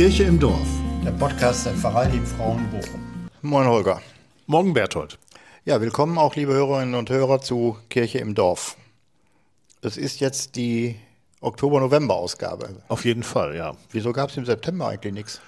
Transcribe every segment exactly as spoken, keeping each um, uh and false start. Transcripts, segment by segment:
Kirche im Dorf. Der Podcast der Pfarrei Liebfrauen Bochum. Moin Holger. Morgen Berthold. Ja, willkommen auch liebe Hörerinnen und Hörer zu Kirche im Dorf. Es ist jetzt die Oktober-November-Ausgabe. Auf jeden Fall, ja. Wieso gab es im September eigentlich nichts?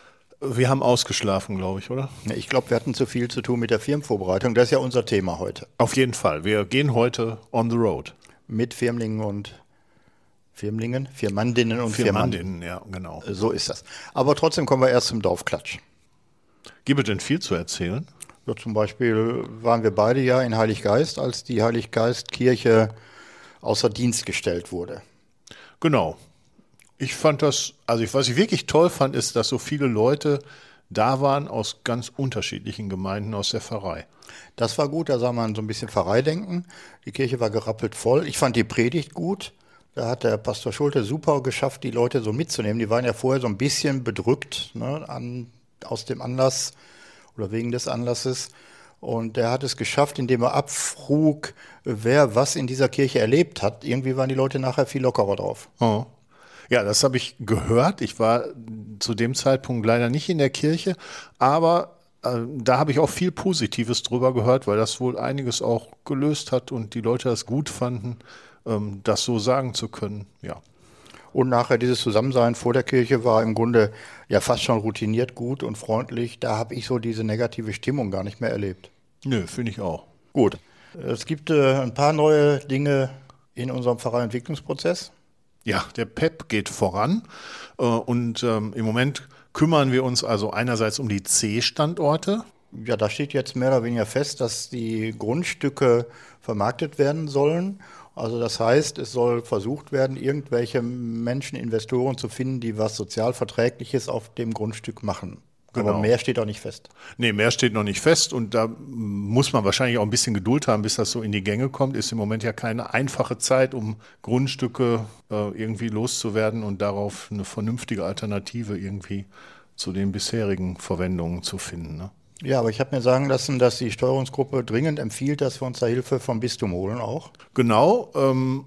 Wir haben ausgeschlafen, glaube ich, oder? Ich glaube, wir hatten zu viel zu tun mit der Firmenvorbereitung. Das ist ja unser Thema heute. Auf jeden Fall. Wir gehen heute on the road. Mit Firmlingen und Firmlingen, Firmandinnen und Firmandinnen, Firmandinnen. ja, genau. So ist das. Aber trotzdem kommen wir erst zum Dorfklatsch. Gibt es denn viel zu erzählen? So, zum Beispiel waren wir beide ja in Heiliggeist, als die Heiliggeistkirche außer Dienst gestellt wurde. Genau. Ich fand das, also was ich wirklich toll fand, ist, dass so viele Leute da waren aus ganz unterschiedlichen Gemeinden aus der Pfarrei. Das war gut, da sah man so ein bisschen Pfarreidenken. Die Kirche war gerappelt voll. Ich fand die Predigt gut. Da hat der Pastor Schulte super geschafft, die Leute so mitzunehmen. Die waren ja vorher so ein bisschen bedrückt, ne, an, aus dem Anlass oder wegen des Anlasses. Und der hat es geschafft, indem er abfrug, wer was in dieser Kirche erlebt hat. Irgendwie waren die Leute nachher viel lockerer drauf. Oh. Ja, das habe ich gehört. Ich war zu dem Zeitpunkt leider nicht in der Kirche, aber äh, da habe ich auch viel Positives drüber gehört, weil das wohl einiges auch gelöst hat und die Leute das gut fanden, ähm, das so sagen zu können. Ja. Und nachher dieses Zusammensein vor der Kirche war im Grunde ja fast schon routiniert gut und freundlich. Da habe ich so diese negative Stimmung gar nicht mehr erlebt. Nö, finde ich auch. Gut. Es gibt äh, ein paar neue Dinge in unserem Pfarreientwicklungsprozess. Ja, der P E P geht voran äh, und ähm, im Moment kümmern wir uns also einerseits um die C-Standorte. Ja, da steht jetzt mehr oder weniger fest, dass die Grundstücke vermarktet werden sollen. Also das heißt, es soll versucht werden, irgendwelche Menschen, Investoren zu finden, die was Sozialverträgliches auf dem Grundstück machen. Genau. Aber mehr steht auch nicht fest. Nee, mehr steht noch nicht fest und da muss man wahrscheinlich auch ein bisschen Geduld haben, bis das so in die Gänge kommt. Ist im Moment ja keine einfache Zeit, um Grundstücke äh, irgendwie loszuwerden und darauf eine vernünftige Alternative irgendwie zu den bisherigen Verwendungen zu finden, ne? Ja, aber ich habe mir sagen lassen, dass die Steuerungsgruppe dringend empfiehlt, dass wir uns da Hilfe vom Bistum holen auch. Genau, ähm,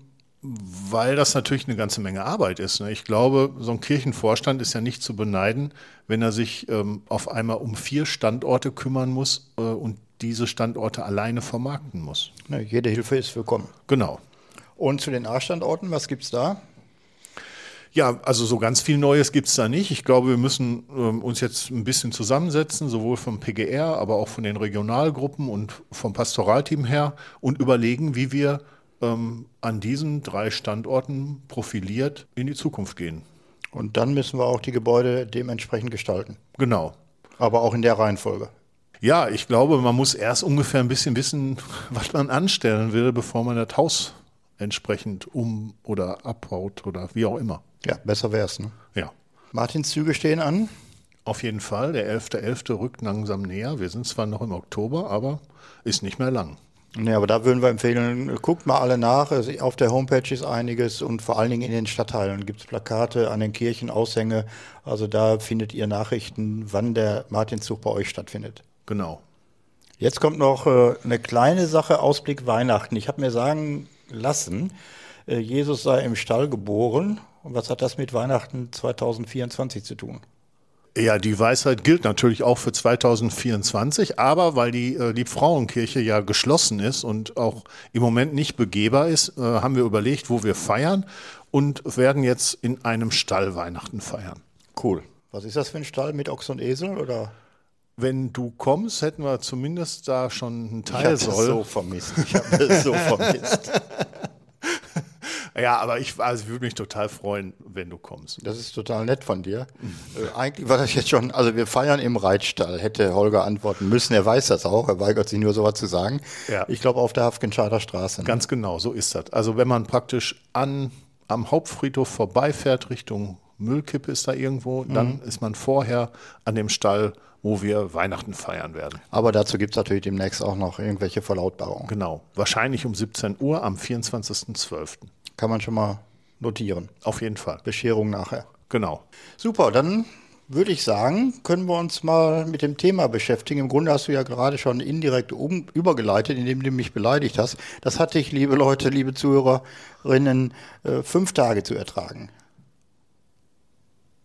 weil das natürlich eine ganze Menge Arbeit ist, ne? Ich glaube, so ein Kirchenvorstand ist ja nicht zu beneiden, wenn er sich ähm, auf einmal um vier Standorte kümmern muss äh, und diese Standorte alleine vermarkten muss. Ne, jede Hilfe ist willkommen. Genau. Und zu den A-Standorten, was gibt's da? Ja, also so ganz viel Neues gibt's da nicht. Ich glaube, wir müssen ähm, uns jetzt ein bisschen zusammensetzen, sowohl vom P G R, aber auch von den Regionalgruppen und vom Pastoralteam her und überlegen, wie wir ähm, an diesen drei Standorten profiliert in die Zukunft gehen. Und dann müssen wir auch die Gebäude dementsprechend gestalten. Genau. Aber auch in der Reihenfolge. Ja, ich glaube, man muss erst ungefähr ein bisschen wissen, was man anstellen will, bevor man das Haus entsprechend um- oder abbaut oder wie auch immer. Ja, besser wär's, ne? Ja. Martinszüge stehen an. Auf jeden Fall. Der elfter elfter rückt langsam näher. Wir sind zwar noch im Oktober, aber ist nicht mehr lang. Ja, aber da würden wir empfehlen, guckt mal alle nach. Auf der Homepage ist einiges und vor allen Dingen in den Stadtteilen gibt es Plakate, an den Kirchen, Aushänge. Also da findet ihr Nachrichten, wann der Martinszug bei euch stattfindet. Genau. Jetzt kommt noch äh, eine kleine Sache, Ausblick Weihnachten. Ich habe mir sagen lassen, äh, Jesus sei im Stall geboren. Und was hat das mit Weihnachten zwanzig vierundzwanzig zu tun? Ja, die Weisheit gilt natürlich auch für zwanzig vierundzwanzig, aber weil die äh, Liebfrauenkirche ja geschlossen ist und auch im Moment nicht begehbar ist, äh, haben wir überlegt, wo wir feiern und werden jetzt in einem Stall Weihnachten feiern. Cool. Was ist das für ein Stall mit Ochs und Esel, oder? Wenn du kommst, hätten wir zumindest da schon einen Ich habe Teil das soll. so vermisst. Ich habe das so vermisst. Ja, aber ich, also ich würde mich total freuen, wenn du kommst. Das ist total nett von dir. äh, eigentlich war das jetzt schon, also wir feiern im Reitstall, hätte Holger antworten müssen. Er weiß das auch, er weigert sich nur sowas zu sagen. Ja. Ich glaube auf der Hafgenscheider Straße. Ne? Ganz genau, so ist das. Also wenn man praktisch an, am Hauptfriedhof vorbeifährt, Richtung Müllkippe ist da irgendwo, mhm. dann ist man vorher an dem Stall, wo wir Weihnachten feiern werden. Aber dazu gibt es natürlich demnächst auch noch irgendwelche Verlautbarungen. Genau, wahrscheinlich um siebzehn Uhr am vierundzwanzigsten zwölften Kann man schon mal notieren. Auf jeden Fall. Bescherung nachher. Genau. Super, dann würde ich sagen, können wir uns mal mit dem Thema beschäftigen. Im Grunde hast du ja gerade schon indirekt um, übergeleitet, indem du mich beleidigt hast. Das hatte ich, liebe Leute, liebe Zuhörerinnen, äh, fünf Tage zu ertragen.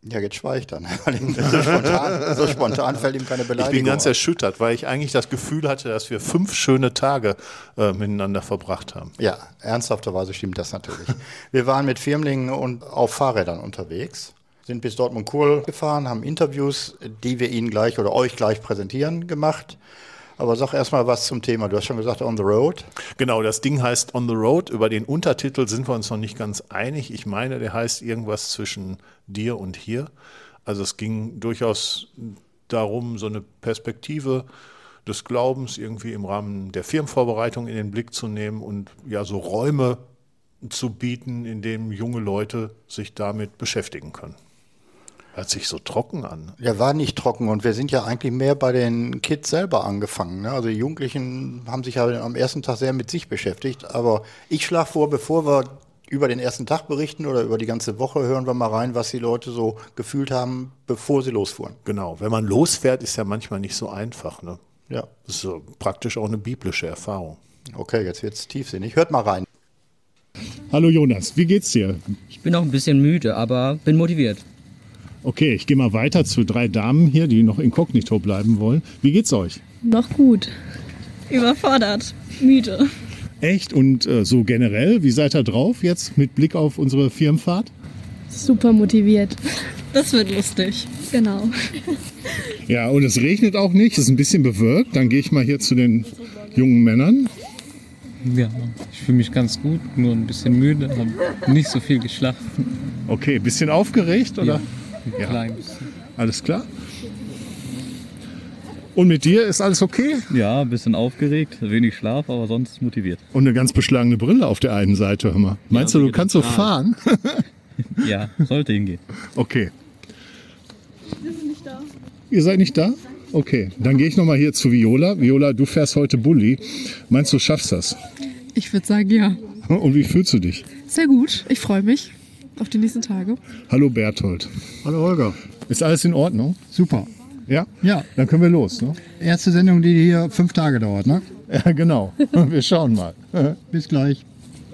Ja, jetzt schweigt er. Ne? So spontan, so spontan fällt ihm keine Beleidigung. Ich bin ganz auf. erschüttert, weil ich eigentlich das Gefühl hatte, dass wir fünf schöne Tage äh, miteinander verbracht haben. Ja, ernsthafterweise stimmt das natürlich. Wir waren mit Firmlingen und auf Fahrrädern unterwegs, sind bis Dortmund-Kurl gefahren, haben Interviews, die wir Ihnen gleich oder euch gleich präsentieren, gemacht. Aber sag erstmal was zum Thema. Du hast schon gesagt, On the Road. Genau, das Ding heißt On the Road. Über den Untertitel sind wir uns noch nicht ganz einig. Ich meine, der heißt irgendwas zwischen dir und hier. Also es ging durchaus darum, so eine Perspektive des Glaubens irgendwie im Rahmen der Firmenvorbereitung in den Blick zu nehmen und ja so Räume zu bieten, in denen junge Leute sich damit beschäftigen können. Hört sich so trocken an. Ja, war nicht trocken und wir sind ja eigentlich mehr bei den Kids selber angefangen. Ne? Also die Jugendlichen haben sich ja am ersten Tag sehr mit sich beschäftigt. Aber ich schlage vor, bevor wir über den ersten Tag berichten oder über die ganze Woche, hören wir mal rein, was die Leute so gefühlt haben, bevor sie losfuhren. Genau, wenn man losfährt, ist ja manchmal nicht so einfach. Ne? Ja. Das ist so praktisch auch eine biblische Erfahrung. Okay, jetzt wird es tiefsinnig. Hört mal rein. Hallo Jonas, wie geht's dir? Ich bin auch ein bisschen müde, aber bin motiviert. Okay, ich gehe mal weiter zu drei Damen hier, die noch inkognito bleiben wollen. Wie geht's euch? Noch gut. Überfordert. Müde. Echt? Und äh, so generell, wie seid ihr drauf jetzt mit Blick auf unsere Firmenfahrt? Super motiviert. Das wird lustig. Genau. Ja, und es regnet auch nicht, es ist ein bisschen bewölkt. Dann gehe ich mal hier zu den jungen Männern. Ja, ich fühle mich ganz gut, nur ein bisschen müde, habe nicht so viel geschlafen. Okay, bisschen aufgeregt, oder? Ja, ein Ja. klein bisschen. Alles klar? Und mit dir ist alles okay? Ja, ein bisschen aufgeregt, wenig Schlaf, aber sonst motiviert. Und eine ganz beschlagene Brille auf der einen Seite, hör mal. Meinst Ja, du, die du kannst so geht ins fahren? Ja, sollte hingehen. Okay. Wir sind nicht da. Ihr seid nicht da? Okay, dann gehe ich nochmal hier zu Viola. Viola, du fährst heute Bulli. Meinst du, schaffst das? Ich würde sagen, ja. Und wie fühlst du dich? Sehr gut. Ich freue mich auf die nächsten Tage. Hallo Berthold. Hallo Holger. Ist alles in Ordnung? Super. Ja? Ja. Dann können wir los, ne? Erste Sendung, die hier fünf Tage dauert, ne? Ja, genau. Wir schauen mal. Bis gleich.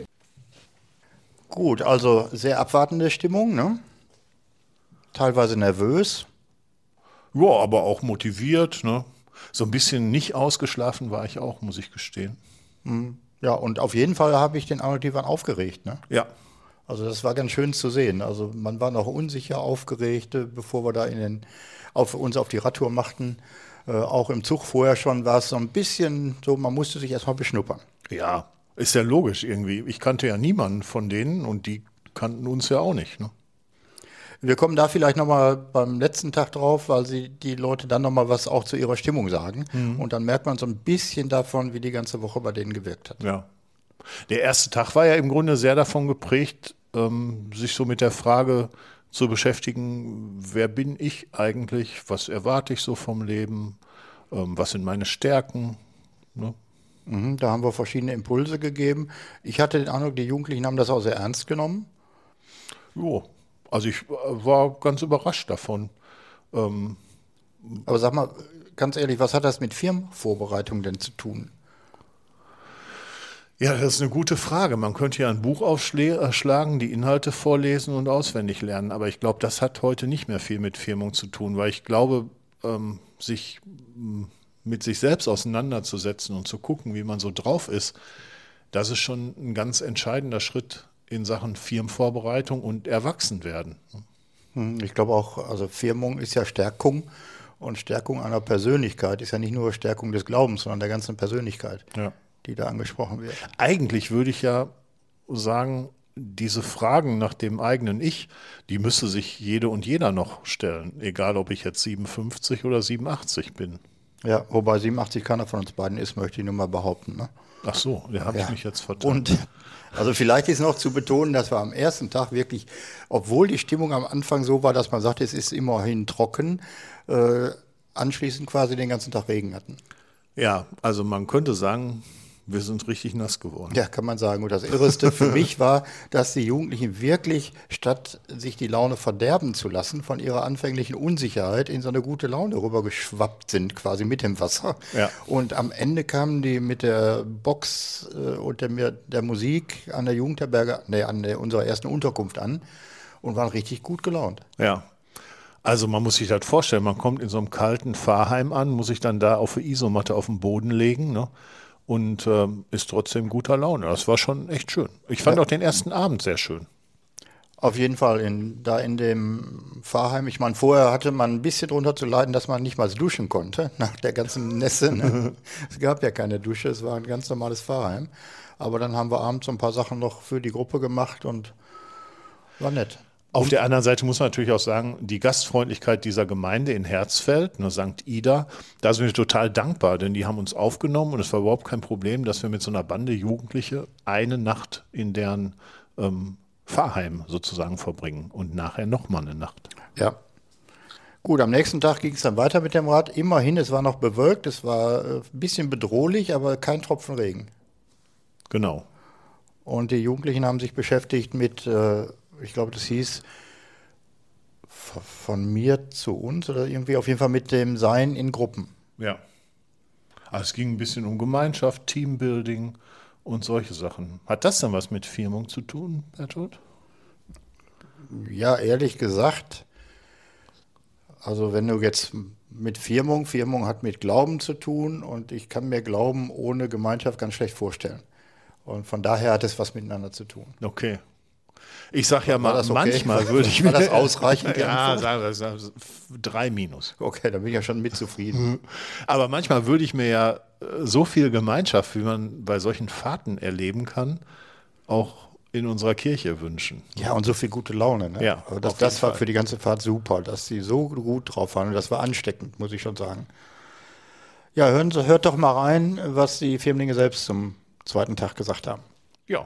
Gut, also sehr abwartende Stimmung, ne? Teilweise nervös. Ja, aber auch motiviert. Ne? So ein bisschen nicht ausgeschlafen war ich auch, muss ich gestehen. Ja, und auf jeden Fall habe ich den Eindruck, die waren aufgeregt, ne? Ja. Also das war ganz schön zu sehen. Also man war noch unsicher, aufgeregt, äh, bevor wir da in den, auf, uns auf die Radtour machten. Äh, auch im Zug vorher schon war es so ein bisschen so, man musste sich erstmal beschnuppern. Ja, ist ja logisch irgendwie. Ich kannte ja niemanden von denen und die kannten uns ja auch nicht. Ne? Wir kommen da vielleicht nochmal beim letzten Tag drauf, weil sie die Leute dann nochmal was auch zu ihrer Stimmung sagen. Mhm. Und dann merkt man so ein bisschen davon, wie die ganze Woche bei denen gewirkt hat. Ja. Der erste Tag war ja im Grunde sehr davon geprägt, ähm, sich so mit der Frage zu beschäftigen, wer bin ich eigentlich, was erwarte ich so vom Leben, ähm, was sind meine Stärken. Ne? Mhm, da haben wir verschiedene Impulse gegeben. Ich hatte den Eindruck, die Jugendlichen haben das auch sehr ernst genommen. Jo. Also ich war ganz überrascht davon. Ähm Aber sag mal, ganz ehrlich, was hat das mit Firmenvorbereitung denn zu tun? Ja, das ist eine gute Frage. Man könnte ja ein Buch aufschlagen, die Inhalte vorlesen und auswendig lernen. Aber ich glaube, das hat heute nicht mehr viel mit Firmung zu tun, weil ich glaube, ähm, sich mit sich selbst auseinanderzusetzen und zu gucken, wie man so drauf ist, das ist schon ein ganz entscheidender Schritt in Sachen Firmenvorbereitung und Erwachsenwerden. Ich glaube auch, also Firmung ist ja Stärkung und Stärkung einer Persönlichkeit ist ja nicht nur Stärkung des Glaubens, sondern der ganzen Persönlichkeit, ja, die da angesprochen wird. Eigentlich würde ich ja sagen, diese Fragen nach dem eigenen Ich, die müsste sich jede und jeder noch stellen, egal ob ich jetzt siebenundfünfzig oder siebenundachtzig bin. Ja, wobei siebenundachtzig keiner von uns beiden ist, möchte ich nur mal behaupten. Ne? Ach so, da habe ja. ich mich jetzt vertan. Und also vielleicht ist noch zu betonen, dass wir am ersten Tag wirklich, obwohl die Stimmung am Anfang so war, dass man sagte, es ist immerhin trocken, äh, anschließend quasi den ganzen Tag Regen hatten. Ja, also man könnte sagen, wir sind richtig nass geworden. Ja, kann man sagen. Und das Irreste für mich war, dass die Jugendlichen wirklich, statt sich die Laune verderben zu lassen, von ihrer anfänglichen Unsicherheit in so eine gute Laune rübergeschwappt sind, quasi mit dem Wasser. Ja. Und am Ende kamen die mit der Box äh, und der, der Musik an der Jugendherberge, nee, an der, unserer ersten Unterkunft an und waren richtig gut gelaunt. Ja. Also man muss sich das vorstellen, man kommt in so einem kalten Fahrheim an, muss sich dann da auf eine Isomatte auf den Boden legen, ne? Und ähm, ist trotzdem guter Laune. Das war schon echt schön. Ich fand Ja. auch den ersten Abend sehr schön. Auf jeden Fall, in, da in dem Fahrheim. Ich meine, vorher hatte man ein bisschen drunter zu leiden, dass man nicht mal duschen konnte, nach der ganzen Nässe. Ne? Es gab ja keine Dusche, es war ein ganz normales Fahrheim. Aber dann haben wir abends so ein paar Sachen noch für die Gruppe gemacht und war nett. Auf der anderen Seite muss man natürlich auch sagen, die Gastfreundlichkeit dieser Gemeinde in Herzfeld, ne, Sankt Ida, da sind wir total dankbar, denn die haben uns aufgenommen und es war überhaupt kein Problem, dass wir mit so einer Bande Jugendliche eine Nacht in deren ähm, Fahrheim sozusagen verbringen und nachher nochmal eine Nacht. Ja. Gut, am nächsten Tag ging es dann weiter mit dem Rad. Immerhin, es war noch bewölkt, es war äh, ein bisschen bedrohlich, aber kein Tropfen Regen. Genau. Und die Jugendlichen haben sich beschäftigt mit, äh, ich glaube, das hieß v- von mir zu uns oder irgendwie auf jeden Fall mit dem Sein in Gruppen. Ja. Also es ging ein bisschen um Gemeinschaft, Teambuilding und solche Sachen. Hat das dann was mit Firmung zu tun, Bertolt? Ja, ehrlich gesagt, also wenn du jetzt mit Firmung, Firmung hat mit Glauben zu tun und ich kann mir Glauben ohne Gemeinschaft ganz schlecht vorstellen. Und von daher hat es was miteinander zu tun. Okay. Ich sag ja War mal, das okay? manchmal würde ich War mir... das ausreichend, die Ja, Antwort? sagen wir sagen wir drei Minus. Okay, da bin ich ja schon mit zufrieden. Aber manchmal würde ich mir ja äh, so viel Gemeinschaft, wie man bei solchen Fahrten erleben kann, auch in unserer Kirche wünschen. Ja, und so viel gute Laune. Ne? Ja, Aber das, auf jeden das war Fall. für die ganze Fahrt super, dass sie so gut drauf waren. Und das war ansteckend, muss ich schon sagen. Ja, hören, Sie- hört doch mal rein, was die Firmlinge selbst zum zweiten Tag gesagt haben. Ja.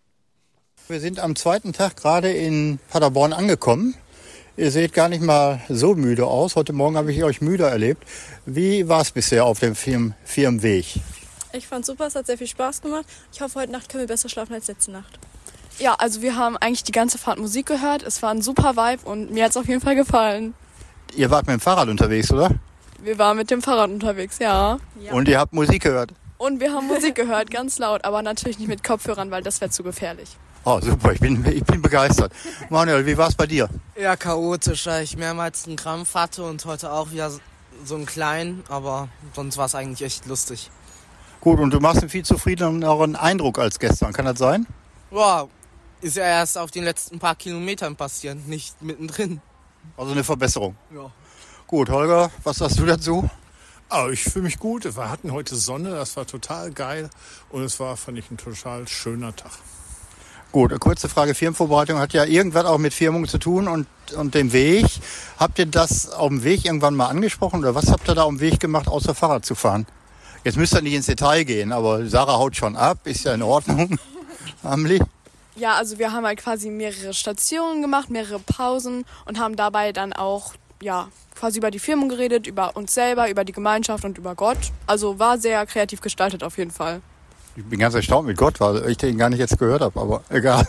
Wir sind am zweiten Tag gerade in Paderborn angekommen. Ihr seht gar nicht mal so müde aus. Heute Morgen habe ich euch müde erlebt. Wie war es bisher auf dem Firm Firmenweg? Ich fand's super, es hat sehr viel Spaß gemacht. Ich hoffe, heute Nacht können wir besser schlafen als letzte Nacht. Ja, also wir haben eigentlich die ganze Fahrt Musik gehört. Es war ein super Vibe und mir hat es auf jeden Fall gefallen. Ihr wart mit dem Fahrrad unterwegs, oder? Wir waren mit dem Fahrrad unterwegs, ja. Ja. Und ihr habt Musik gehört? Und wir haben Musik gehört, ganz laut, aber natürlich nicht mit Kopfhörern, weil das wäre zu gefährlich. Oh, super, ich bin, ich bin begeistert. Manuel, wie war es bei dir? Ja, chaotisch, da ich mehrmals einen Krampf hatte und heute auch wieder so einen kleinen, aber sonst war es eigentlich echt lustig. Gut, und du machst einen viel zufriedeneren Eindruck als gestern, kann das sein? Wow, ist ja erst auf den letzten paar Kilometern passiert, nicht mittendrin. Also eine Verbesserung. Ja. Gut, Holger, was sagst du dazu? Oh, ich fühle mich gut. Wir hatten heute Sonne, das war total geil. Und es war, fand ich, ein total schöner Tag. Gut, eine kurze Frage. Firmenvorbereitung hat ja irgendwas auch mit Firmung zu tun und, und dem Weg. Habt ihr das auf dem Weg irgendwann mal angesprochen oder was habt ihr da auf dem Weg gemacht, außer Fahrrad zu fahren? Jetzt müsst ihr nicht ins Detail gehen, aber Sarah haut schon ab, ist ja in Ordnung. Amelie? Ja, also wir haben halt quasi mehrere Stationen gemacht, mehrere Pausen und haben dabei dann auch, ja, quasi über die Firmung geredet, über uns selber, über die Gemeinschaft und über Gott. Also war sehr kreativ gestaltet auf jeden Fall. Ich bin ganz erstaunt mit Gott, weil ich den gar nicht jetzt gehört habe, aber egal.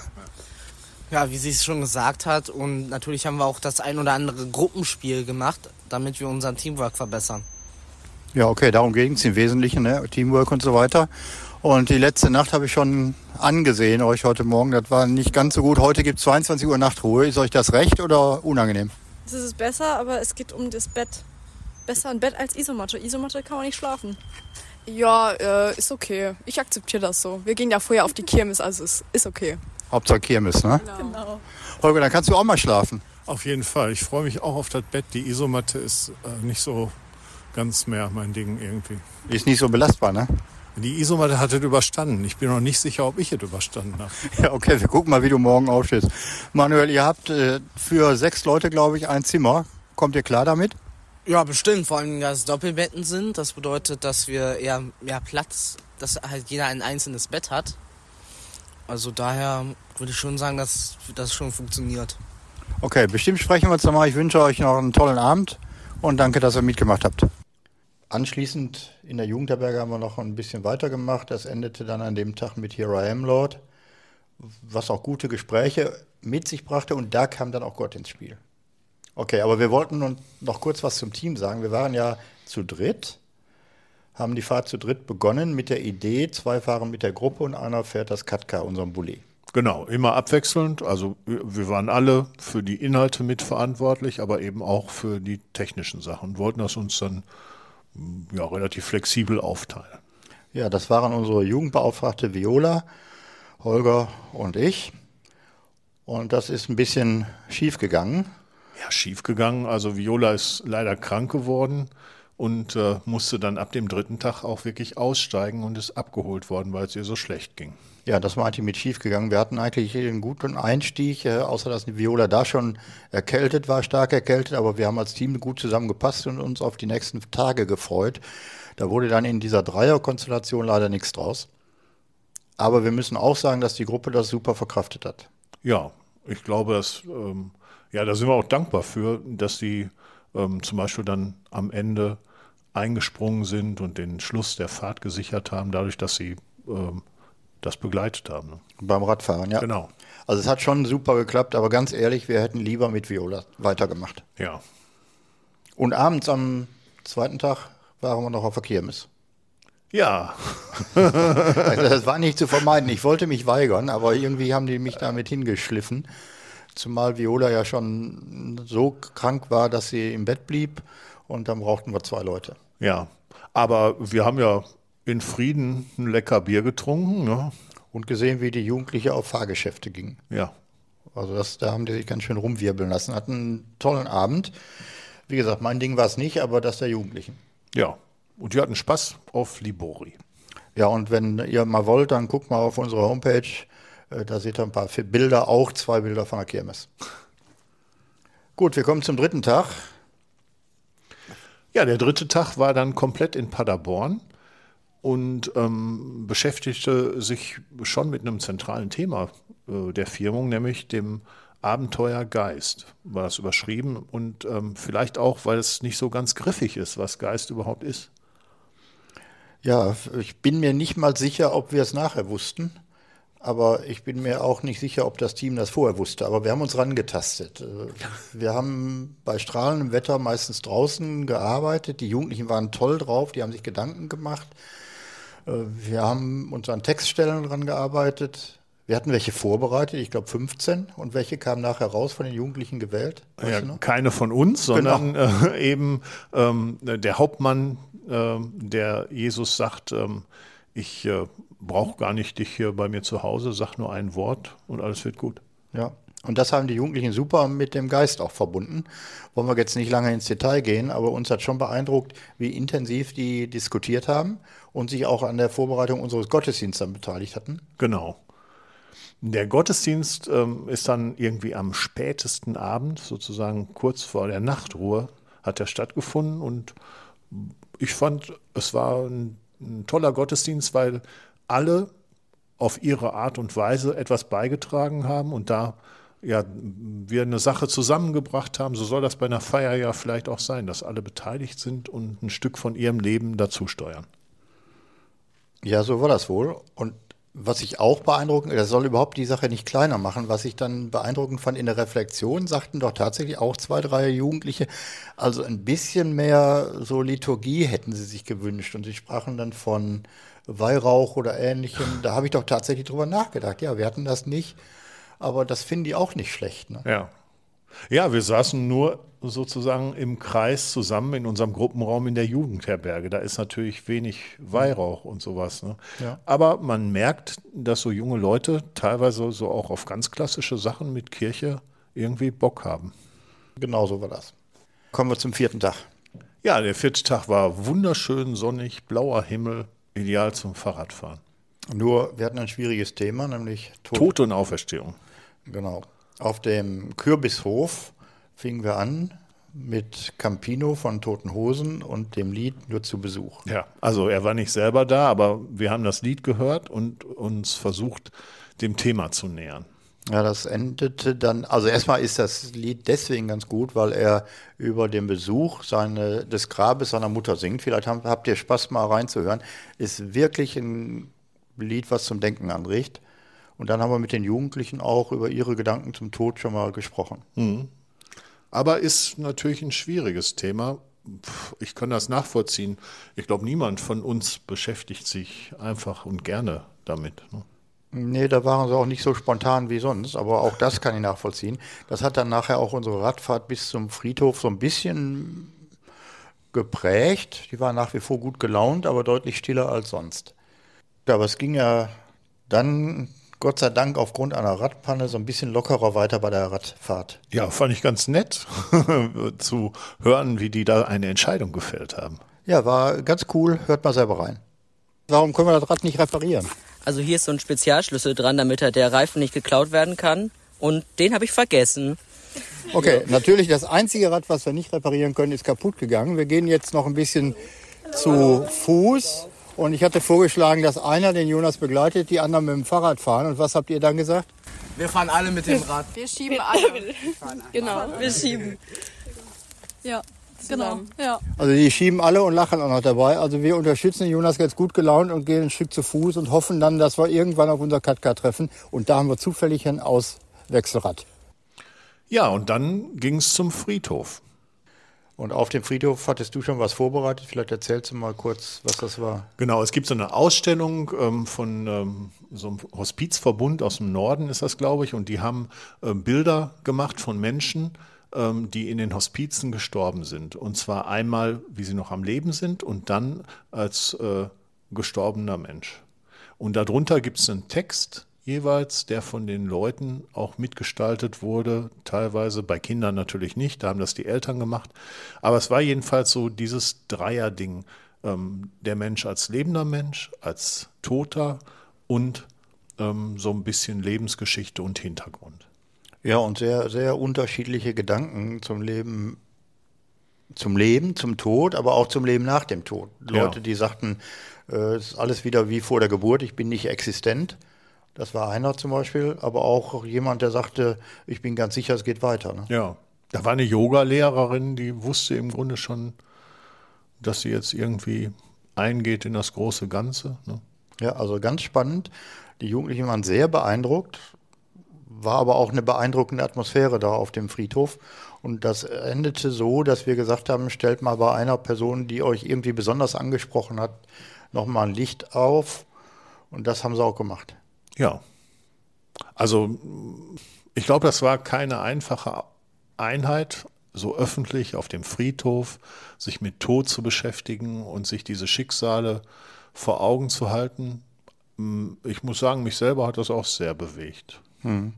Ja, wie sie es schon gesagt hat, und natürlich haben wir auch das ein oder andere Gruppenspiel gemacht, damit wir unseren Teamwork verbessern. Ja, okay, darum ging es im Wesentlichen, ne? Teamwork und so weiter. Und die letzte Nacht habe ich schon angesehen, euch heute Morgen. Das war nicht ganz so gut. Heute gibt es zweiundzwanzig Uhr Nachtruhe. Ist euch das recht oder unangenehm? Es ist besser, aber es geht um das Bett. Besser ein Bett als Isomatte. Isomatte kann man nicht schlafen. Ja, äh, ist okay. Ich akzeptiere das so. Wir gehen ja vorher auf die Kirmes, also es ist okay. Hauptsache Kirmes, ne? Genau. Holger, dann kannst du auch mal schlafen. Auf jeden Fall. Ich freue mich auch auf das Bett. Die Isomatte ist äh, nicht so ganz mehr mein Ding irgendwie. Ist nicht so belastbar, ne? Die Isomatte hat es überstanden. Ich bin noch nicht sicher, ob ich es überstanden habe. Ja, okay, wir gucken mal, wie du morgen aufstehst. Manuel, ihr habt äh, für sechs Leute, glaube ich, ein Zimmer. Kommt ihr klar damit? Ja, bestimmt, vor allem, dass es Doppelbetten sind. Das bedeutet, dass wir eher mehr Platz, dass halt jeder ein einzelnes Bett hat. Also daher würde ich schon sagen, dass das schon funktioniert. Okay, bestimmt sprechen wir uns nochmal. Ich wünsche euch noch einen tollen Abend und danke, dass ihr mitgemacht habt. Anschließend in der Jugendherberge haben wir noch ein bisschen weitergemacht. Das endete dann an dem Tag mit Here I Am, Lord, was auch gute Gespräche mit sich brachte und da kam dann auch Gott ins Spiel. Okay, aber wir wollten nun noch kurz was zum Team sagen. Wir waren ja zu dritt, haben die Fahrt zu dritt begonnen mit der Idee, zwei fahren mit der Gruppe und einer fährt das Katka, unseren Bulli. Genau, immer abwechselnd. Also wir waren alle für die Inhalte mitverantwortlich, aber eben auch für die technischen Sachen. Wollten das uns dann ja, relativ flexibel aufteilen. Ja, das waren unsere Jugendbeauftragte Viola, Holger und ich. Und das ist ein bisschen schief gegangen. Ja, schief gegangen. Also Viola ist leider krank geworden und äh, musste dann ab dem dritten Tag auch wirklich aussteigen und ist abgeholt worden, weil es ihr so schlecht ging. Ja, das meinte ich mit schief gegangen. Wir hatten eigentlich einen guten Einstieg, äh, außer dass die Viola da schon erkältet war, stark erkältet, aber wir haben als Team gut zusammengepasst und uns auf die nächsten Tage gefreut. Da wurde dann in dieser Dreierkonstellation leider nichts draus. Aber wir müssen auch sagen, dass die Gruppe das super verkraftet hat. Ja, ich glaube, dass, ähm, ja, da sind wir auch dankbar für, dass die ähm, zum Beispiel dann am Ende eingesprungen sind und den Schluss der Fahrt gesichert haben, dadurch, dass sie ähm, das begleitet haben. Ne? Beim Radfahren, ja. Genau. Also es hat schon super geklappt, aber ganz ehrlich, wir hätten lieber mit Viola weitergemacht. Ja. Und abends am zweiten Tag waren wir noch auf der Kirmes. Ja. Also das war nicht zu vermeiden. Ich wollte mich weigern, aber irgendwie haben die mich damit hingeschliffen. Zumal Viola ja schon so krank war, dass sie im Bett blieb und dann brauchten wir zwei Leute. Ja, aber wir haben ja in Frieden ein lecker Bier getrunken. Ne? Und gesehen, wie die Jugendliche auf Fahrgeschäfte gingen. Ja. Also das, da haben die sich ganz schön rumwirbeln lassen. Hatten einen tollen Abend. Wie gesagt, mein Ding war es nicht, aber das der Jugendlichen. Ja, und die hatten Spaß auf Libori. Ja, und wenn ihr mal wollt, dann guckt mal auf unsere Homepage. Da seht ihr ein paar Bilder, auch zwei Bilder von der Kirmes. Gut, wir kommen zum dritten Tag. Ja, der dritte Tag war dann komplett in Paderborn und ähm, beschäftigte sich schon mit einem zentralen Thema äh, der Firmung, nämlich dem Abenteuergeist, war das überschrieben. Und ähm, vielleicht auch, weil es nicht so ganz griffig ist, was Geist überhaupt ist. Ja, ich bin mir nicht mal sicher, ob wir es nachher wussten. Aber ich bin mir auch nicht sicher, ob das Team das vorher wusste. Aber wir haben uns rangetastet. Wir haben bei strahlendem Wetter meistens draußen gearbeitet. Die Jugendlichen waren toll drauf, die haben sich Gedanken gemacht. Wir haben uns an Textstellen rangearbeitet. Wir hatten welche vorbereitet, ich glaube fünfzehn. Und welche kamen nachher raus von den Jugendlichen gewählt? Ja, keine von uns, sondern genau. äh, eben ähm, der Hauptmann, äh, der Jesus sagt, ähm, ich äh, brauche gar nicht dich hier bei mir zu Hause, sag nur ein Wort und alles wird gut. Ja, und das haben die Jugendlichen super mit dem Geist auch verbunden. Wollen wir jetzt nicht lange ins Detail gehen, aber uns hat schon beeindruckt, wie intensiv die diskutiert haben und sich auch an der Vorbereitung unseres Gottesdienstes beteiligt hatten. Genau. Der Gottesdienst ähm, ist dann irgendwie am spätesten Abend, sozusagen kurz vor der Nachtruhe, hat er stattgefunden und ich fand, es war ein, ein toller Gottesdienst, weil alle auf ihre Art und Weise etwas beigetragen haben und da ja, wir eine Sache zusammengebracht haben, so soll das bei einer Feier ja vielleicht auch sein, dass alle beteiligt sind und ein Stück von ihrem Leben dazu steuern. Ja, so war das wohl. Und was ich auch beeindruckend, das soll überhaupt die Sache nicht kleiner machen, was ich dann beeindruckend fand in der Reflexion, sagten doch tatsächlich auch zwei, drei Jugendliche, also ein bisschen mehr so Liturgie hätten sie sich gewünscht und sie sprachen dann von Weihrauch oder Ähnlichem. Da habe ich doch tatsächlich drüber nachgedacht. Ja, wir hatten das nicht, aber das finden die auch nicht schlecht. Ne? Ja. Ja, wir saßen nur sozusagen im Kreis zusammen in unserem Gruppenraum in der Jugendherberge. Da ist natürlich wenig Weihrauch und sowas. Ne? Ja. Aber man merkt, dass so junge Leute teilweise so auch auf ganz klassische Sachen mit Kirche irgendwie Bock haben. Genau so war das. Kommen wir zum vierten Tag. Ja, der vierte Tag war wunderschön, sonnig, blauer Himmel, ideal zum Fahrradfahren. Nur, wir hatten ein schwieriges Thema, nämlich Tod, Tod und Auferstehung. Genau. Auf dem Kürbishof fingen wir an mit Campino von Toten Hosen und dem Lied Nur zu Besuch. Ja, also er war nicht selber da, aber wir haben das Lied gehört und uns versucht, dem Thema zu nähern. Ja, das endete dann, also erstmal ist das Lied deswegen ganz gut, weil er über den Besuch seine, des Grabes seiner Mutter singt. Vielleicht habt, habt ihr Spaß, mal reinzuhören. Ist wirklich ein Lied, was zum Denken anregt. Und dann haben wir mit den Jugendlichen auch über ihre Gedanken zum Tod schon mal gesprochen. Mhm. Aber ist natürlich ein schwieriges Thema. Ich kann das nachvollziehen. Ich glaube, niemand von uns beschäftigt sich einfach und gerne damit. Ne? Nee, da waren sie auch nicht so spontan wie sonst, aber auch das kann ich nachvollziehen. Das hat dann nachher auch unsere Radfahrt bis zum Friedhof so ein bisschen geprägt. Die war nach wie vor gut gelaunt, aber deutlich stiller als sonst. Ja, aber es ging ja dann, Gott sei Dank, aufgrund einer Radpanne so ein bisschen lockerer weiter bei der Radfahrt. Ja, fand ich ganz nett zu hören, wie die da eine Entscheidung gefällt haben. Ja, war ganz cool. Hört mal selber rein. Warum können wir das Rad nicht reparieren? Also hier ist so ein Spezialschlüssel dran, damit halt der Reifen nicht geklaut werden kann. Und den habe ich vergessen. Okay, natürlich das einzige Rad, was wir nicht reparieren können, ist kaputt gegangen. Wir gehen jetzt noch ein bisschen zu Fuß. Und ich hatte vorgeschlagen, dass einer den Jonas begleitet, die anderen mit dem Fahrrad fahren. Und was habt ihr dann gesagt? Wir fahren alle mit dem Rad. Wir schieben alle. Genau, wir schieben. Ja, genau. Ja. Also die schieben alle und lachen auch noch dabei. Also wir unterstützen den Jonas jetzt gut gelaunt und gehen ein Stück zu Fuß und hoffen dann, dass wir irgendwann auf unser Katka treffen. Und da haben wir zufällig ein Auswechselrad. Ja, und dann ging es zum Friedhof. Und auf dem Friedhof hattest du schon was vorbereitet? Vielleicht erzählst du mal kurz, was das war. Genau, es gibt so eine Ausstellung ähm, von ähm, so einem Hospizverbund aus dem Norden, ist das, glaube ich. Und die haben äh, Bilder gemacht von Menschen, ähm, die in den Hospizen gestorben sind. Und zwar einmal, wie sie noch am Leben sind und dann als äh, gestorbener Mensch. Und darunter gibt es einen Text jeweils, der von den Leuten auch mitgestaltet wurde, teilweise bei Kindern natürlich nicht, da haben das die Eltern gemacht, aber es war jedenfalls so dieses Dreierding, ähm, der Mensch als lebender Mensch, als Toter und ähm, so ein bisschen Lebensgeschichte und Hintergrund. Ja, und sehr, sehr unterschiedliche Gedanken zum Leben, zum Leben, zum Tod, aber auch zum Leben nach dem Tod. Leute, Ja. die sagten, äh, es ist alles wieder wie vor der Geburt, ich bin nicht existent. Das war einer zum Beispiel, aber auch jemand, der sagte, ich bin ganz sicher, es geht weiter. Ne? Ja, da war eine Yoga-Lehrerin, die wusste im Grunde schon, dass sie jetzt irgendwie eingeht in das große Ganze. Ne? Ja, also ganz spannend. Die Jugendlichen waren sehr beeindruckt, war aber auch eine beeindruckende Atmosphäre da auf dem Friedhof. Und das endete so, dass wir gesagt haben, stellt mal bei einer Person, die euch irgendwie besonders angesprochen hat, nochmal ein Licht auf. Und das haben sie auch gemacht. Ja, also ich glaube, das war keine einfache Einheit, so öffentlich auf dem Friedhof sich mit Tod zu beschäftigen und sich diese Schicksale vor Augen zu halten. Ich muss sagen, mich selber hat das auch sehr bewegt. Hm.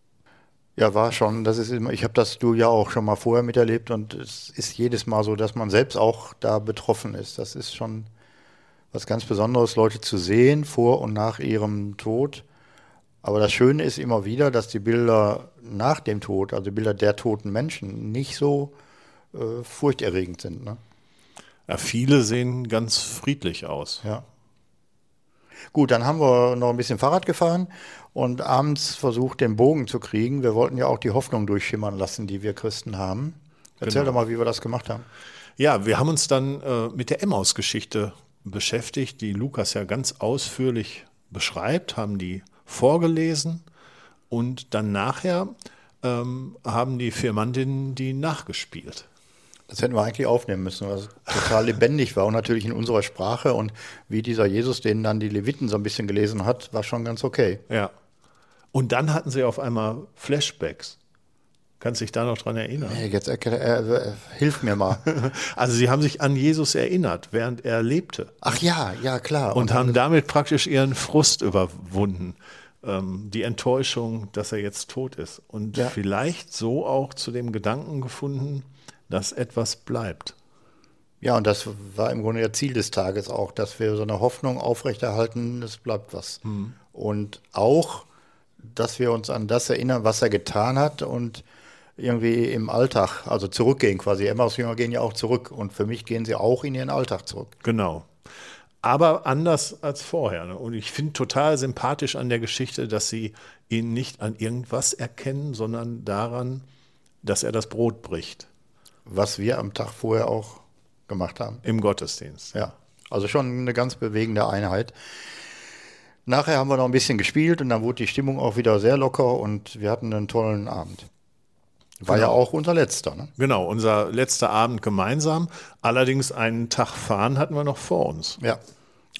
Ja, war schon. Das ist immer, ich habe das du ja auch schon mal vorher miterlebt und es ist jedes Mal so, dass man selbst auch da betroffen ist. Das ist schon was ganz Besonderes, Leute zu sehen vor und nach ihrem Tod. Aber das Schöne ist immer wieder, dass die Bilder nach dem Tod, also Bilder der toten Menschen, nicht so äh, furchterregend sind. Ne? Ja, viele sehen ganz friedlich aus. Ja. Gut, dann haben wir noch ein bisschen Fahrrad gefahren und abends versucht, den Bogen zu kriegen. Wir wollten ja auch die Hoffnung durchschimmern lassen, die wir Christen haben. Erzähl Genau. doch mal, wie wir das gemacht haben. Ja, wir haben uns dann äh, mit der Emmaus-Geschichte beschäftigt, die Lukas ja ganz ausführlich beschreibt, haben die vorgelesen und dann nachher ähm, haben die Firmandinnen die nachgespielt. Das hätten wir eigentlich aufnehmen müssen, weil es total lebendig war und natürlich in unserer Sprache und wie dieser Jesus, den dann die Leviten so ein bisschen gelesen hat, war schon ganz okay. Ja. Und dann hatten sie auf einmal Flashbacks. Kannst dich da noch dran erinnern? Hey, jetzt äh, äh, hilf mir mal. Also sie haben sich an Jesus erinnert, während er lebte. Ach ja, ja klar. Und, und haben damit praktisch ihren Frust überwunden. Ähm, die Enttäuschung, dass er jetzt tot ist. Und ja. vielleicht so auch zu dem Gedanken gefunden, dass etwas bleibt. Ja, und das war im Grunde ja Ziel des Tages auch, dass wir so eine Hoffnung aufrechterhalten, es bleibt was. Hm. Und auch, dass wir uns an das erinnern, was er getan hat und irgendwie im Alltag, also zurückgehen quasi. Emmaus-Jünger gehen ja auch zurück und für mich gehen sie auch in ihren Alltag zurück. Genau. Aber anders als vorher. Ne? Und ich finde total sympathisch an der Geschichte, dass sie ihn nicht an irgendwas erkennen, sondern daran, dass er das Brot bricht. Was wir am Tag vorher auch gemacht haben. Im Gottesdienst. Ja, also schon eine ganz bewegende Einheit. Nachher haben wir noch ein bisschen gespielt und dann wurde die Stimmung auch wieder sehr locker und wir hatten einen tollen Abend. War genau. ja auch unser letzter, ne? Genau, unser letzter Abend gemeinsam. Allerdings einen Tag fahren hatten wir noch vor uns. Ja,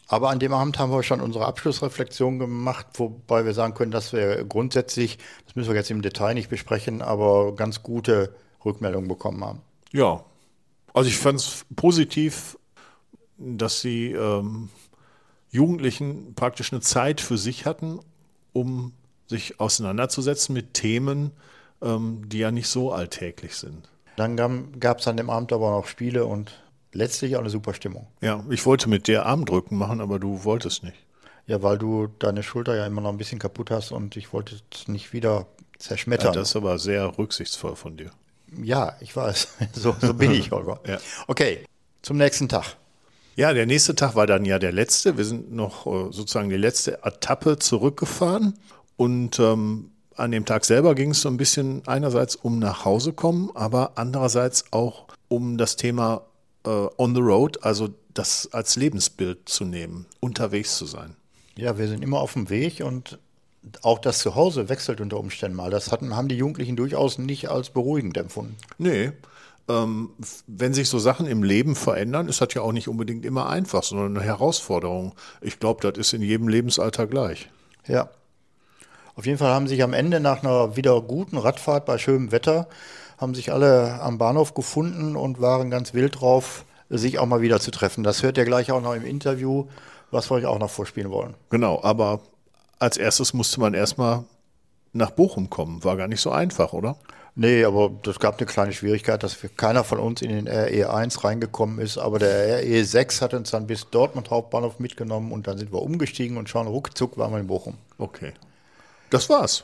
Aber an dem Abend haben wir schon unsere Abschlussreflexion gemacht, wobei wir sagen können, dass wir grundsätzlich, das müssen wir jetzt im Detail nicht besprechen, aber ganz gute Rückmeldungen bekommen haben. Ja, also ich fand es positiv, dass die ähm, Jugendlichen praktisch eine Zeit für sich hatten, um sich auseinanderzusetzen mit Themen, ähm, die ja nicht so alltäglich sind. Dann gab es an dem Abend aber noch Spiele und letztlich auch eine super Stimmung. Ja, ich wollte mit dir Armdrücken machen, aber du wolltest nicht. Ja, weil du deine Schulter ja immer noch ein bisschen kaputt hast und ich wollte es nicht wieder zerschmettern. Ja, das ist aber sehr rücksichtsvoll von dir. Ja, ich weiß. So, so bin ich, Holger. Ja. Okay, zum nächsten Tag. Ja, der nächste Tag war dann ja der letzte. Wir sind noch äh, sozusagen die letzte Etappe zurückgefahren. Und ähm, an dem Tag selber ging es so ein bisschen einerseits um nach Hause kommen, aber andererseits auch um das Thema on the road, also das als Lebensbild zu nehmen, unterwegs zu sein. Ja, wir sind immer auf dem Weg und auch das Zuhause wechselt unter Umständen mal. Das hatten, haben die Jugendlichen durchaus nicht als beruhigend empfunden. Nee, ähm, wenn sich so Sachen im Leben verändern, ist das ja auch nicht unbedingt immer einfach, sondern eine Herausforderung. Ich glaube, das ist in jedem Lebensalter gleich. Ja. Auf jeden Fall haben sich am Ende nach einer wieder guten Radfahrt bei schönem Wetter haben sich alle am Bahnhof gefunden und waren ganz wild drauf, sich auch mal wieder zu treffen. Das hört ihr gleich auch noch im Interview, was wir euch auch noch vorspielen wollen. Genau, aber als erstes musste man erstmal nach Bochum kommen. War gar nicht so einfach, oder? Nee, aber das gab eine kleine Schwierigkeit, dass wir, keiner von uns in den R E eins reingekommen ist, aber der R E sechs hat uns dann bis Dortmund Hauptbahnhof mitgenommen und dann sind wir umgestiegen und schon ruckzuck waren wir in Bochum. Okay, das war's.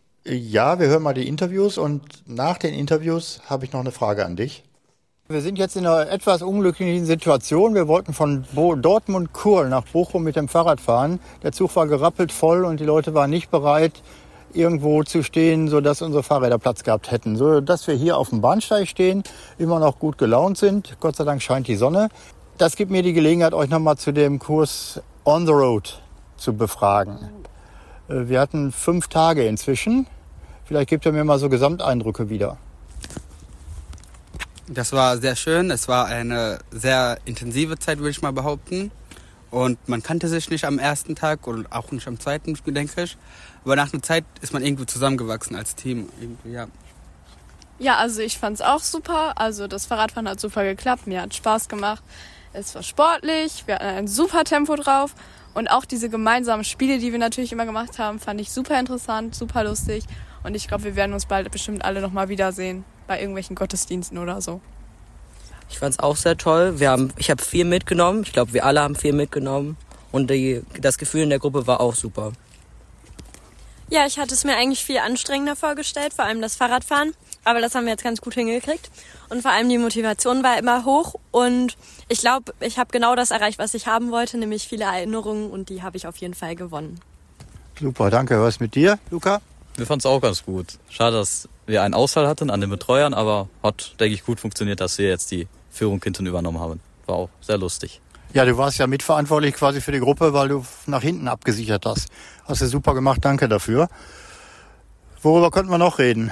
Ja, wir hören mal die Interviews und nach den Interviews habe ich noch eine Frage an dich. Wir sind jetzt in einer etwas unglücklichen Situation. Wir wollten von Bo- Dortmund-Kurl nach Bochum mit dem Fahrrad fahren. Der Zug war gerappelt voll und die Leute waren nicht bereit, irgendwo zu stehen, sodass unsere Fahrräder Platz gehabt hätten. So dass wir hier auf dem Bahnsteig stehen, immer noch gut gelaunt sind. Gott sei Dank scheint die Sonne. Das gibt mir die Gelegenheit, euch nochmal zu dem Kurs On the Road zu befragen. Wir hatten fünf Tage inzwischen. Vielleicht gebt ihr mir mal so Gesamteindrücke wieder. Das war sehr schön. Es war eine sehr intensive Zeit, würde ich mal behaupten. Und man kannte sich nicht am ersten Tag und auch nicht am zweiten, denke ich. Aber nach einer Zeit ist man irgendwie zusammengewachsen als Team. Irgendwie, ja. Ja, also ich fand's auch super. Also das Fahrradfahren hat super geklappt. Mir hat Spaß gemacht. Es war sportlich. Wir hatten ein super Tempo drauf. Und auch diese gemeinsamen Spiele, die wir natürlich immer gemacht haben, fand ich super interessant, super lustig. Und ich glaube, wir werden uns bald bestimmt alle nochmal wiedersehen. Bei irgendwelchen Gottesdiensten oder so. Ich fand's auch sehr toll. Wir haben, ich habe viel mitgenommen. Ich glaube, wir alle haben viel mitgenommen. Und die, das Gefühl in der Gruppe war auch super. Ja, ich hatte es mir eigentlich viel anstrengender vorgestellt, vor allem das Fahrradfahren. Aber das haben wir jetzt ganz gut hingekriegt. Und vor allem die Motivation war immer hoch. Und ich glaube, ich habe genau das erreicht, was ich haben wollte, nämlich viele Erinnerungen. Und die habe ich auf jeden Fall gewonnen. Super, danke. Was mit dir, Luca? Wir fanden es auch ganz gut. Schade, dass wir einen Ausfall hatten an den Betreuern, aber hat, denke ich, gut funktioniert, dass wir jetzt die Führung hinten übernommen haben. War auch sehr lustig. Ja, du warst ja mitverantwortlich quasi für die Gruppe, weil du nach hinten abgesichert hast. Hast du super gemacht, danke dafür. Worüber könnten wir noch reden?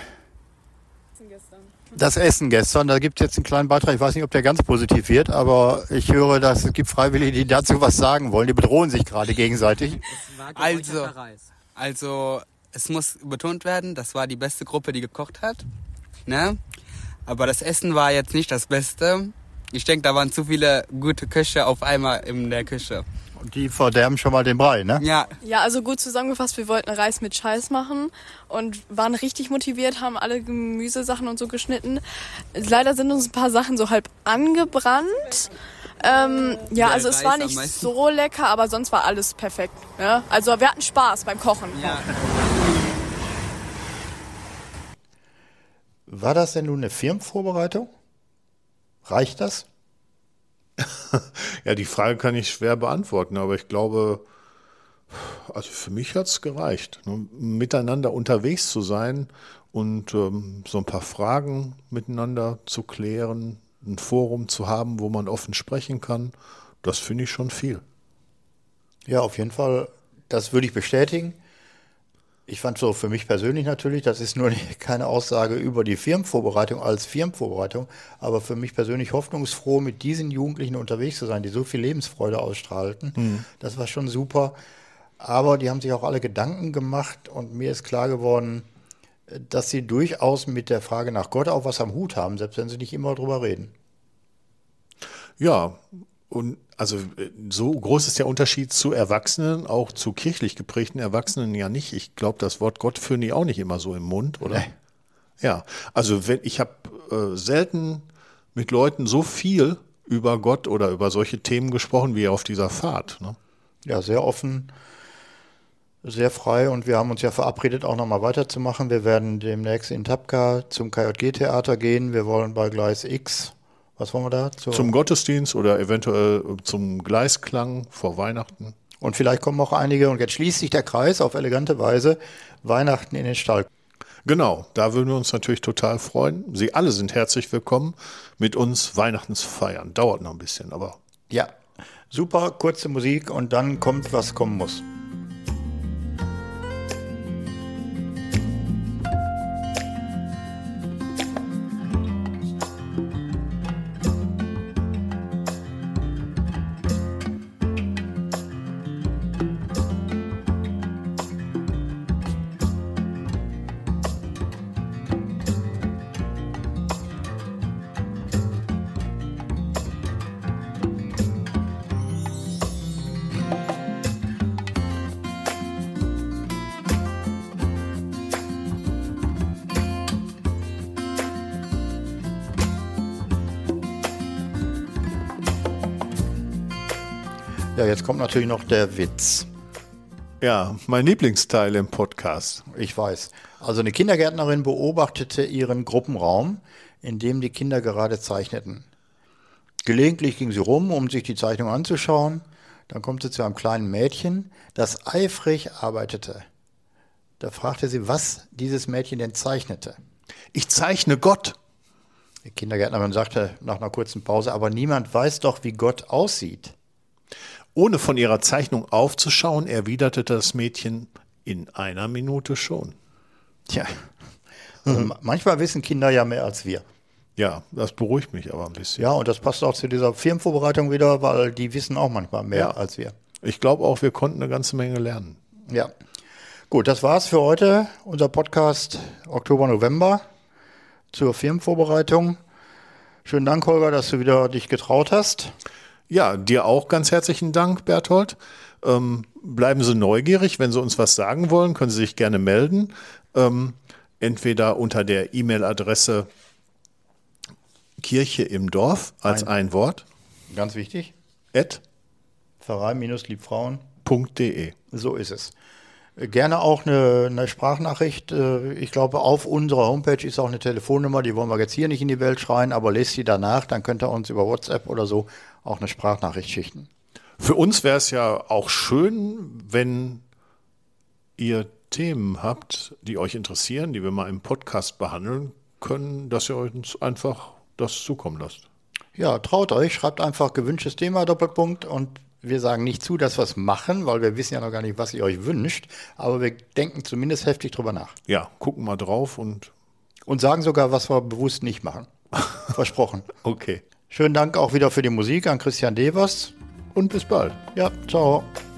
Das Essen gestern, da gibt es jetzt einen kleinen Beitrag, ich weiß nicht, ob der ganz positiv wird, aber ich höre, dass es gibt Freiwillige, die dazu was sagen wollen. Die bedrohen sich gerade gegenseitig. Also, also es muss betont werden, das war die beste Gruppe, die gekocht hat. Ne? Aber das Essen war jetzt nicht das Beste. Ich denke, da waren zu viele gute Köche auf einmal in der Küche. Und die verderben schon mal den Brei, ne? Ja. Ja, also gut zusammengefasst, wir wollten Reis mit Scheiß machen und waren richtig motiviert, haben alle Gemüsesachen und so geschnitten. Leider sind uns ein paar Sachen so halb angebrannt. Ähm, ja, also es war nicht so lecker, aber sonst war alles perfekt. Ja? Also wir hatten Spaß beim Kochen. Ja. War das denn nun eine Firmenvorbereitung? Reicht das? Ja, die Frage kann ich schwer beantworten, aber ich glaube, also für mich hat es gereicht, ne? Miteinander unterwegs zu sein und ähm, so ein paar Fragen miteinander zu klären, ein Forum zu haben, wo man offen sprechen kann, das finde ich schon viel. Ja, auf jeden Fall, das würde ich bestätigen. Ich fand so für mich persönlich natürlich, das ist nur keine Aussage über die Firmenvorbereitung als Firmenvorbereitung, aber für mich persönlich hoffnungsfroh, mit diesen Jugendlichen unterwegs zu sein, die so viel Lebensfreude ausstrahlten. Mhm. Das war schon super. Aber die haben sich auch alle Gedanken gemacht und mir ist klar geworden, dass sie durchaus mit der Frage nach Gott auch was am Hut haben, selbst wenn sie nicht immer drüber reden. Ja, und also so groß ist der Unterschied zu Erwachsenen, auch zu kirchlich geprägten Erwachsenen ja nicht. Ich glaube, das Wort Gott führen die auch nicht immer so im Mund, oder? Nee. Ja, also wenn, ich habe äh, selten mit Leuten so viel über Gott oder über solche Themen gesprochen wie auf dieser Fahrt. Ne? Ja, sehr offen, sehr frei und wir haben uns ja verabredet, auch nochmal weiterzumachen. Wir werden demnächst in Tapka zum K J G-Theater gehen. Wir wollen bei Gleis X, was wollen wir da? Zur zum Gottesdienst oder eventuell zum Gleisklang vor Weihnachten. Und vielleicht kommen auch einige, und jetzt schließt sich der Kreis auf elegante Weise, Weihnachten in den Stall. Genau, da würden wir uns natürlich total freuen. Sie alle sind herzlich willkommen, mit uns Weihnachten zu feiern. Dauert noch ein bisschen, aber... Ja, super, kurze Musik und dann kommt, was kommen muss. Ja, jetzt kommt natürlich noch der Witz. Ja, mein Lieblingsteil im Podcast. Ich weiß. Also eine Kindergärtnerin beobachtete ihren Gruppenraum, in dem die Kinder gerade zeichneten. Gelegentlich ging sie rum, um sich die Zeichnung anzuschauen. Dann kommt sie zu einem kleinen Mädchen, das eifrig arbeitete. Da fragte sie, was dieses Mädchen denn zeichnete. Ich zeichne Gott. Die Kindergärtnerin sagte nach einer kurzen Pause, aber niemand weiß doch, wie Gott aussieht. Ohne von ihrer Zeichnung aufzuschauen, erwiderte das Mädchen, in einer Minute schon. Tja, also mhm. manchmal wissen Kinder ja mehr als wir. Ja, das beruhigt mich aber ein bisschen. Ja, und das passt auch zu dieser Firmenvorbereitung wieder, weil die wissen auch manchmal mehr ja. als wir. Ich glaube auch, wir konnten eine ganze Menge lernen. Ja, gut, das war's für heute. Unser Podcast Oktober, November zur Firmenvorbereitung. Schönen Dank, Holger, dass du wieder dich getraut hast. Ja, dir auch ganz herzlichen Dank, Berthold. Ähm, bleiben Sie neugierig. Wenn Sie uns was sagen wollen, können Sie sich gerne melden. Ähm, entweder unter der E-Mail-Adresse Kirche im Dorf als ein, ein Wort. Ganz wichtig. At Verein-Liebfrauen. .de. So ist es. Gerne auch eine, eine Sprachnachricht. Ich glaube, auf unserer Homepage ist auch eine Telefonnummer, die wollen wir jetzt hier nicht in die Welt schreien, aber lest sie danach, dann könnt ihr uns über WhatsApp oder so auch eine Sprachnachricht schicken. Für uns wäre es ja auch schön, wenn ihr Themen habt, die euch interessieren, die wir mal im Podcast behandeln können, dass ihr uns einfach das zukommen lasst. Ja, traut euch, schreibt einfach gewünschtes Thema, Doppelpunkt, und wir sagen nicht zu, dass wir es machen, weil wir wissen ja noch gar nicht, was ihr euch wünscht, aber wir denken zumindest heftig drüber nach. Ja, gucken mal drauf und... Und sagen sogar, was wir bewusst nicht machen. Versprochen. Okay. Schönen Dank auch wieder für die Musik an Christian Devers. Und bis bald. Ja, ciao.